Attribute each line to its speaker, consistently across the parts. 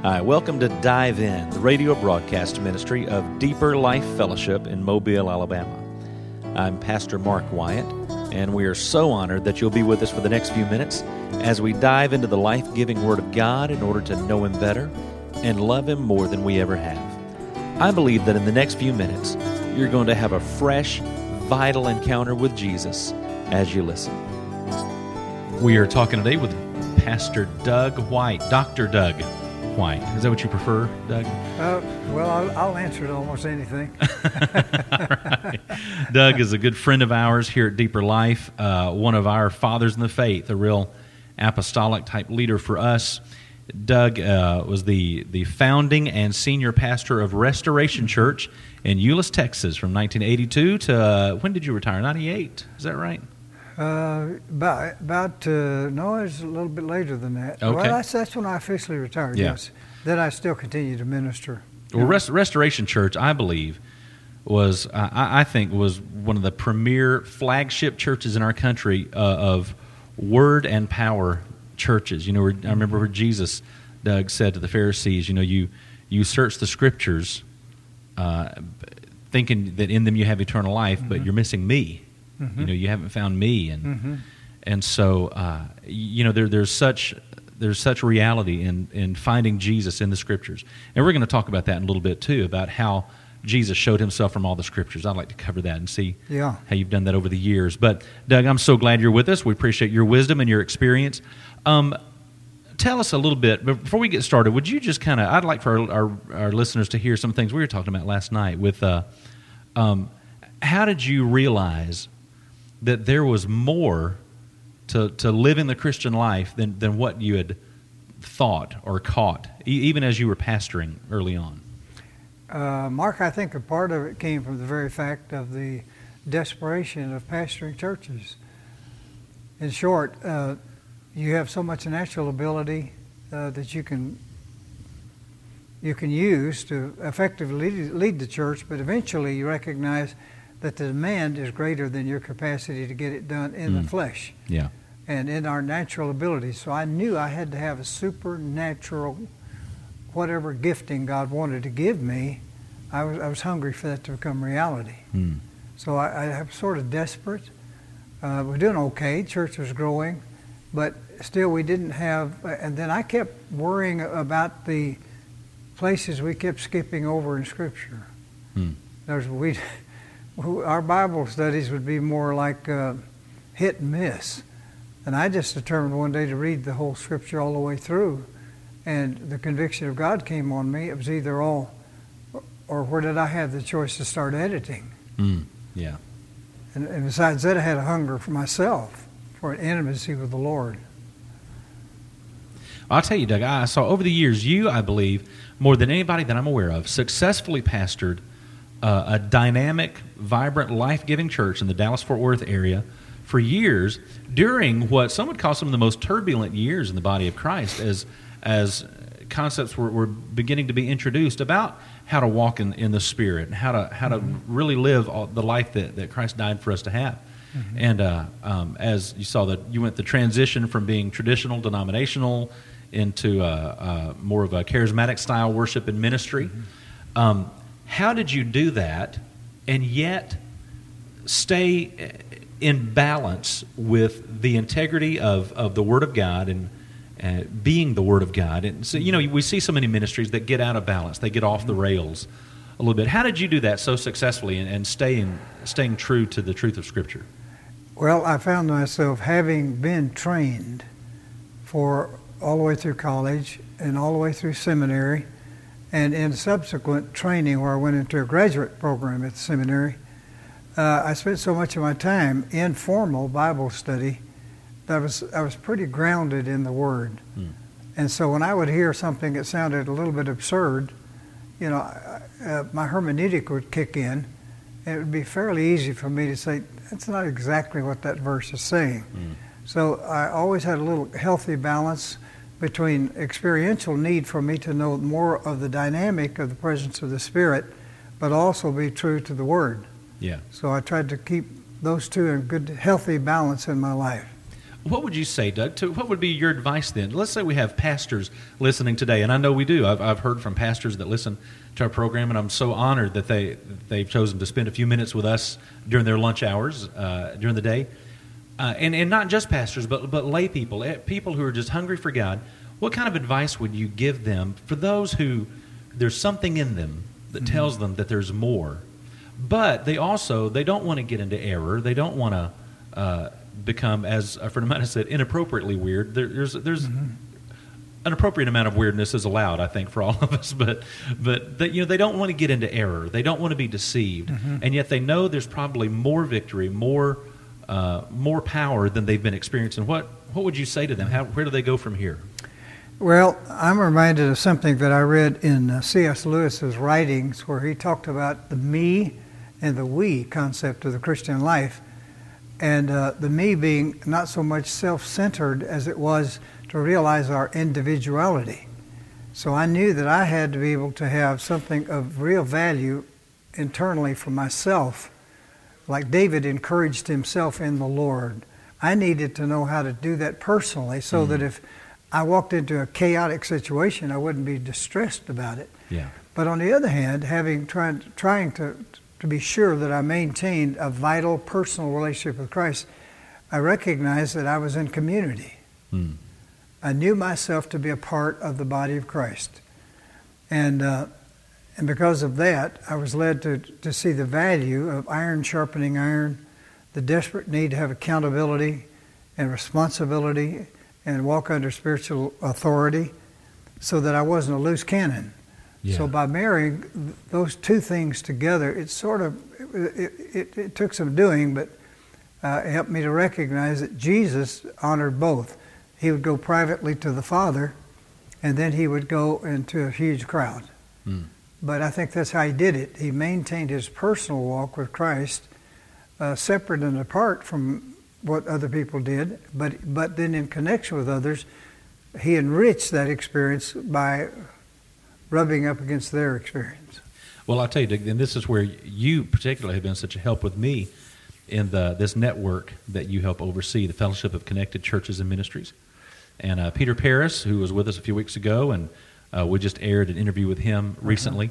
Speaker 1: Hi, welcome to Dive In, the radio broadcast ministry of Deeper Life Fellowship in Mobile, Alabama. I'm Pastor Mark Wyatt, and we are so honored that you'll be with us for the next few minutes as we dive into the life-giving Word of God in order to know Him better and love Him more than we ever have. I believe that in the next few minutes, you're going to have a fresh, vital encounter with Jesus as you listen. We are talking today with Pastor Doug White, Dr. Doug White. Is that what you prefer, Doug?
Speaker 2: Well, I'll answer to almost anything.
Speaker 1: Right. Doug is a good friend of ours here at Deeper Life, one of our fathers in the faith, a real apostolic-type leader for us. Doug was the founding and senior pastor of Restoration Church in Euless, Texas from 1982 to, when did you retire? 98, is that right?
Speaker 2: No, it's a little bit later than that.
Speaker 1: Okay.
Speaker 2: Well, that's when I officially retired,
Speaker 1: Yeah.
Speaker 2: yes. Then I still continue to minister.
Speaker 1: Well, Restoration Church, I believe, was I think was one of the premier flagship churches in our country of word and power churches. You know, I remember where Jesus, Doug, said to the Pharisees, you know, you search the Scriptures thinking that in them you have eternal life, but you're missing me. You know, you haven't found me, and so you know there's such reality in finding Jesus in the Scriptures, and we're going to talk about that in a little bit too, about how Jesus showed Himself from all the Scriptures. I'd like to cover that and see how you've done that over the years. But Doug, I'm so glad you're with us. We appreciate your wisdom and your experience. Tell us a little bit, but before we get started, would you just I'd like for our listeners to hear some things we were talking about last night with how did you realize that there was more to living the Christian life than what you had thought or caught, even as you were pastoring early on?
Speaker 2: Mark, I think a part of it came from the very fact of the desperation of pastoring churches. In short, you have so much natural ability that you can use to effectively lead the church, but eventually you recognize that the demand is greater than your capacity to get it done in the flesh and in our natural abilities. So I knew I had to have a supernatural, whatever gifting God wanted to give me. I was hungry for that to become reality. So I was sort of desperate. We're doing okay. Church was growing, but still we didn't have. And then I kept worrying about the places we kept skipping over in Scripture. Our Bible studies would be more like hit and miss. And I just determined one day to read the whole Scripture all the way through. And the conviction of God came on me. It was either all, or where did I have the choice to start editing? And besides that, I had a hunger for myself, for an intimacy with the Lord.
Speaker 1: I'll tell you, Doug, I saw over the years, I believe, more than anybody that I'm aware of, successfully pastored a dynamic, vibrant, life-giving church in the Dallas-Fort Worth area for years during what some would call some of the most turbulent years in the body of Christ as concepts were beginning to be introduced about how to walk in the Spirit and how to really live the life that Christ died for us to have. And as you saw, that you went the transition from being traditional, denominational into more of a charismatic style worship and ministry. How did you do that and yet stay in balance with the integrity of the Word of God and being the Word of God? And so, you know, we see so many ministries that get out of balance. They get off the rails a little bit. How did you do that so successfully and staying true to the truth of Scripture?
Speaker 2: Well, I found myself having been trained for all the way through college and all the way through seminary, and in subsequent training where I went into a graduate program at the seminary. I spent so much of my time in formal Bible study that I was pretty grounded in the Word. And so when I would hear something that sounded a little bit absurd, you know, my hermeneutic would kick in, and it would be fairly easy for me to say, that's not exactly what that verse is saying. So I always had a little healthy balance between experiential need for me to know more of the dynamic of the presence of the Spirit, but also be true to the Word. So I tried to keep those two in good, healthy balance in my life.
Speaker 1: What would you say, Doug? What would be your advice then? Let's say we have pastors listening today, and I know we do. I've heard from pastors that listen to our program, and I'm so honored that they've chosen to spend a few minutes with us during their lunch hours during the day. And not just pastors, but lay people, people who are just hungry for God. What kind of advice would you give them for those who there's something in them that tells them that there's more, but they don't want to get into error. They don't want to become, as a friend of mine has said, inappropriately weird. There's an appropriate amount of weirdness is allowed, I think, for all of us. But they don't want to get into error. They don't want to be deceived, and yet they know there's probably more victory, more power than they've been experiencing. What would you say to them? Where do they go from here?
Speaker 2: Well, I'm reminded of something that I read in C.S. Lewis's writings, where he talked about the me and the we concept of the Christian life, and the me being not so much self-centered as it was to realize our individuality. So I knew that I had to be able to have something of real value internally for myself. Like David encouraged himself in the Lord, I needed to know how to do that personally, so that if I walked into a chaotic situation, I wouldn't be distressed about it.
Speaker 1: Yeah.
Speaker 2: But on the other hand, trying to be sure that I maintained a vital personal relationship with Christ, I recognized that I was in community. I knew myself to be a part of the body of Christ. And because of that, I was led to see the value of iron sharpening iron, the desperate need to have accountability and responsibility and walk under spiritual authority, so that I wasn't a loose cannon. Yeah. So by marrying those two things together, it took some doing, but it helped me to recognize that Jesus honored both. He would go privately to the Father, and then he would go into a huge crowd. But I think that's how he did it. He maintained his personal walk with Christ, separate and apart from what other people did, but then in connection with others, he enriched that experience by rubbing up against their experience.
Speaker 1: Well, I'll tell you, Dick, and this is where you particularly have been such a help with me in this network that you help oversee, the Fellowship of Connected Churches and Ministries. And Peter Paris, who was with us a few weeks ago, and we just aired an interview with him recently.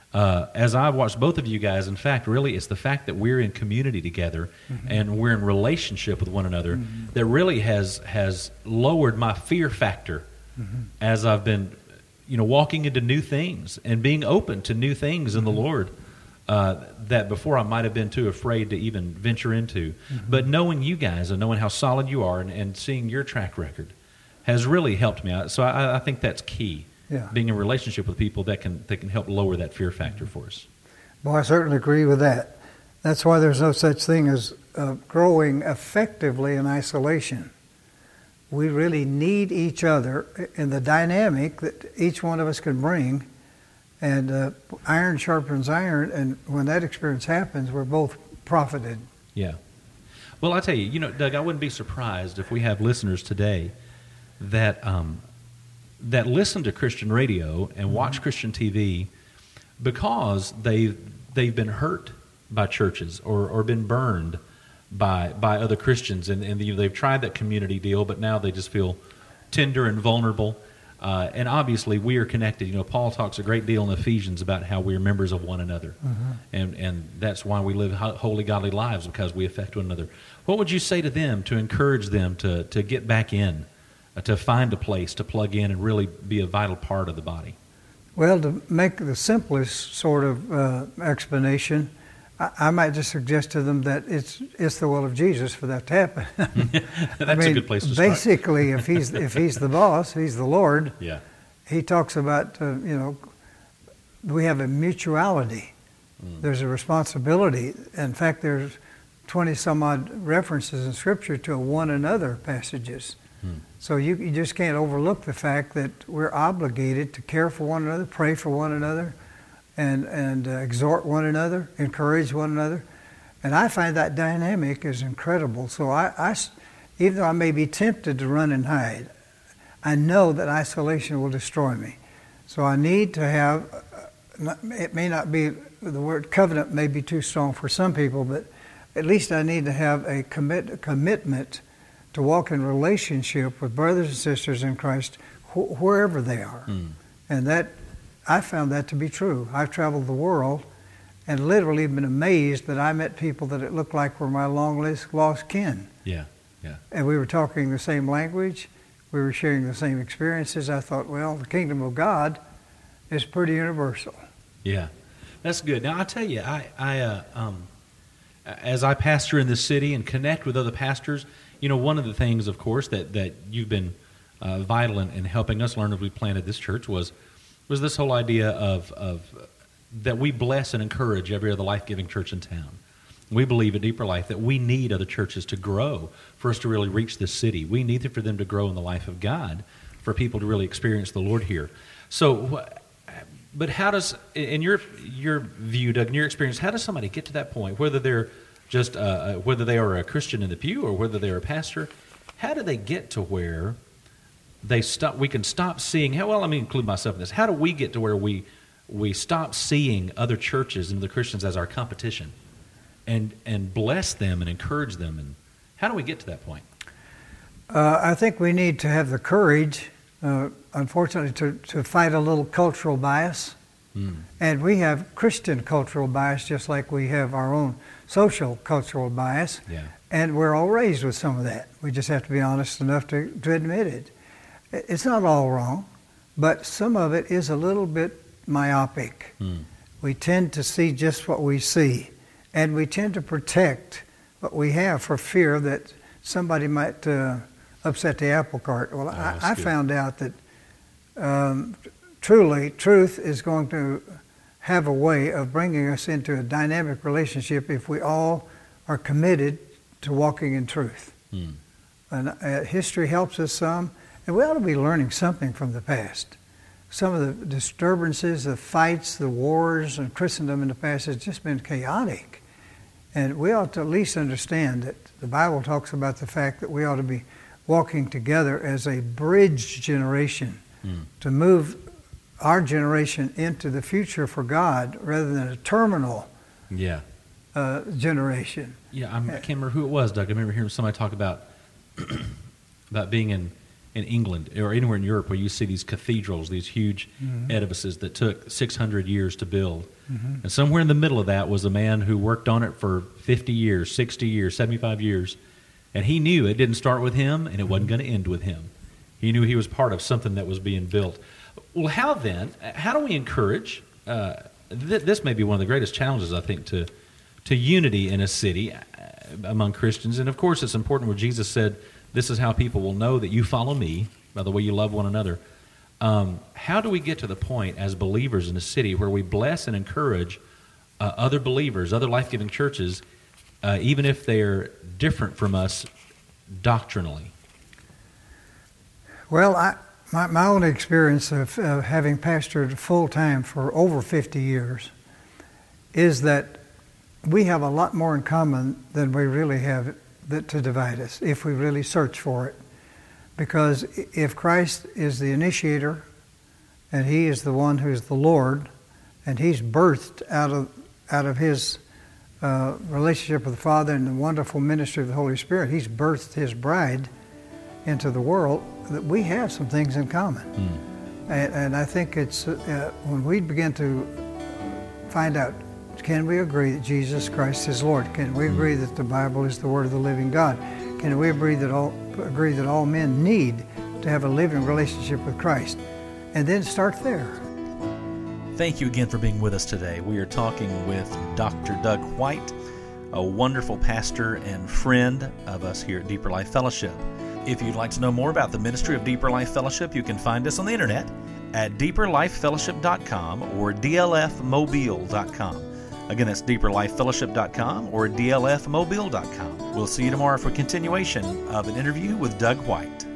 Speaker 1: As I've watched both of you guys, in fact, really it's the fact that we're in community together and we're in relationship with one another that really has lowered my fear factor as I've been, walking into new things and being open to new things in the Lord that before I might have been too afraid to even venture into. But knowing you guys and knowing how solid you are and seeing your track record has really helped me. So I think that's key. Yeah. Being in a relationship with people that can help lower that fear factor for us.
Speaker 2: Well, I certainly agree with that. That's why there's no such thing as growing effectively in isolation. We really need each other in the dynamic that each one of us can bring. And iron sharpens iron, and when that experience happens, we're both profited.
Speaker 1: Yeah. Well, I tell you, Doug, I wouldn't be surprised if we have listeners today that listen to Christian radio and watch Christian TV because they've been hurt by churches or been burned by other Christians, and they've tried that community deal, but now they just feel tender and vulnerable. And obviously, we are connected. Paul talks a great deal in Ephesians about how we are members of one another, and that's why we live holy, godly lives, because we affect one another. What would you say to them to encourage them to get back in? To find a place to plug in and really be a vital part of the body?
Speaker 2: Well, to make the simplest sort of explanation, I might just suggest to them that it's the will of Jesus for that to happen.
Speaker 1: That's a good place to start.
Speaker 2: Basically, if he's the boss, he's the Lord.
Speaker 1: Yeah.
Speaker 2: He talks about we have a mutuality. There's a responsibility. In fact, there's 20 some odd references in Scripture to one another passages. So you just can't overlook the fact that we're obligated to care for one another, pray for one another, and exhort one another, encourage one another. And I find that dynamic is incredible. So I even though I may be tempted to run and hide, I know that isolation will destroy me. So I need to have, it may not be, the word covenant may be too strong for some people, but at least I need to have a commitment to walk in relationship with brothers and sisters in Christ wherever they are. And that, I found that to be true. I've traveled the world and literally been amazed that I met people that it looked like were my long-lost kin.
Speaker 1: Yeah.
Speaker 2: And we were talking the same language. We were sharing the same experiences. I thought, well, the kingdom of God is pretty universal.
Speaker 1: Yeah, that's good. Now, I'll tell you, as I pastor in this city and connect with other pastors, one of the things, of course, that you've been vital in helping us learn as we planted this church was this whole idea of that we bless and encourage every other life-giving church in town. We believe at Deeper Life that we need other churches to grow for us to really reach this city. We need for them to grow in the life of God, for people to really experience the Lord here. So, but how does, in your view, Doug, in your experience, how does somebody get to that point, whether they're just whether they are a Christian in the pew or whether they're a pastor? How do they get to where we can stop seeing? Let me include myself in this. How do we get to where we stop seeing other churches and the Christians as our competition, and bless them and encourage them? And how do we get to that point?
Speaker 2: I think we need to have the courage, unfortunately, to fight a little cultural bias. And we have Christian cultural bias just like we have our own social cultural bias.
Speaker 1: Yeah.
Speaker 2: And we're all raised with some of that. We just have to be honest enough to admit it. It's not all wrong, but some of it is a little bit myopic. We tend to see just what we see, and we tend to protect what we have for fear that somebody might upset the apple cart. Well, I found out that truly truth is going to have a way of bringing us into a dynamic relationship if we all are committed to walking in truth. And history helps us some, and we ought to be learning something from the past. Some of the disturbances, the fights, the wars in Christendom in the past has just been chaotic. And we ought to at least understand that the Bible talks about the fact that we ought to be walking together as a bridge generation to move our generation into the future for God rather than a terminal generation.
Speaker 1: Yeah, I can't remember who it was, Doug. I remember hearing somebody talk about being in England or anywhere in Europe where you see these cathedrals, these huge edifices that took 600 years to build. And somewhere in the middle of that was a man who worked on it for 50 years, 60 years, 75 years. And he knew it didn't start with him and it wasn't going to end with him. He knew he was part of something that was being built. Well, how do we encourage, this may be one of the greatest challenges, I think, to unity in a city among Christians. And of course, it's important where Jesus said, this is how people will know that you follow me, by the way you love one another. How do we get to the point as believers in a city where we bless and encourage other believers, other life-giving churches, even if they're different from us doctrinally?
Speaker 2: Well, my own experience of having pastored full-time for over 50 years is that we have a lot more in common than we really have to divide us, if we really search for it. Because if Christ is the initiator, and He is the one who's the Lord, and He's birthed out of His relationship with the Father and the wonderful ministry of the Holy Spirit, He's birthed His bride into the world, that we have some things in common. And I think it's when we begin to find out, can we agree that Jesus Christ is Lord? Can we agree that the Bible is the Word of the living God? Can we agree that all men need to have a living relationship with Christ? And then start there.
Speaker 3: Thank you again for being with us today. We are talking with Dr. Doug White, a wonderful pastor and friend of us here at Deeper Life Fellowship. If you'd like to know more about the ministry of Deeper Life Fellowship, you can find us on the internet at deeperlifefellowship.com or dlfmobile.com. Again, that's deeperlifefellowship.com or dlfmobile.com. We'll see you tomorrow for a continuation of an interview with Doug White.